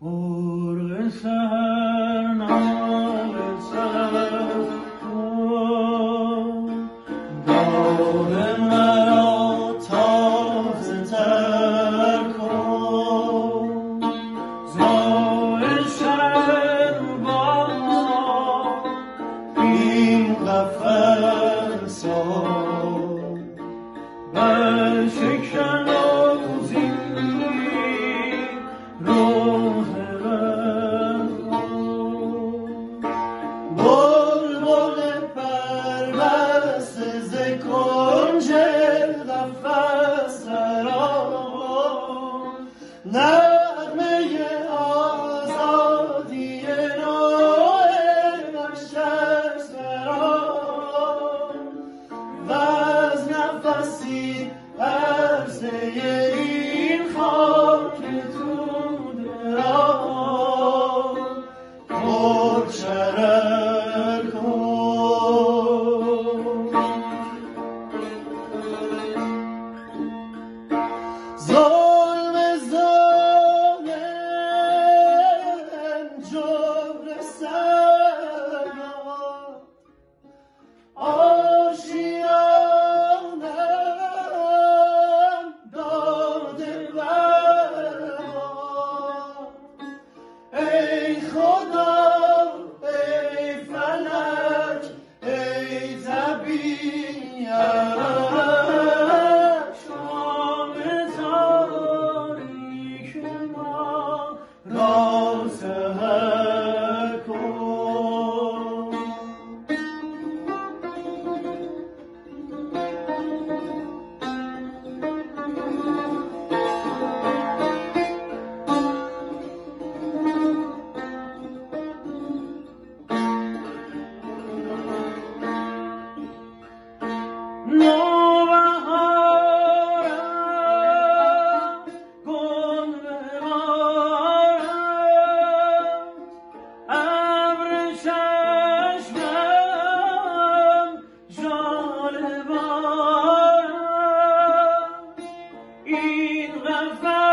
مرغ سحر نام سحر داد مرا تازه تر کن زایشم با این قفس برشکن آزی روح بلبل پربسته ز کنج قفس درآ نغمه آزادی نوع نشست درآ وز نفسی عرضه این خاک توده را مبشر کن ظلم ظالم جبر سرما آشیانم داده برما ای خدا ای فلک ای طبیعت شام تاریک ما را سحر کن نوبهارم گل ببارم ابر چشمم ژاله بارم این قفس